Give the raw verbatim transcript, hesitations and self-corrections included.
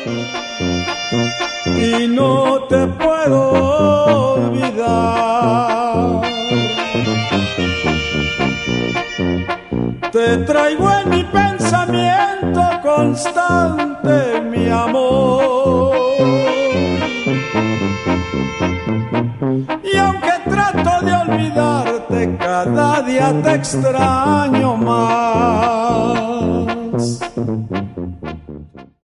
y no te puedo olvidar. Te traigo en mi pensamiento constante, mi amor, y aunque trato de olvidarte, cada día te extraño más.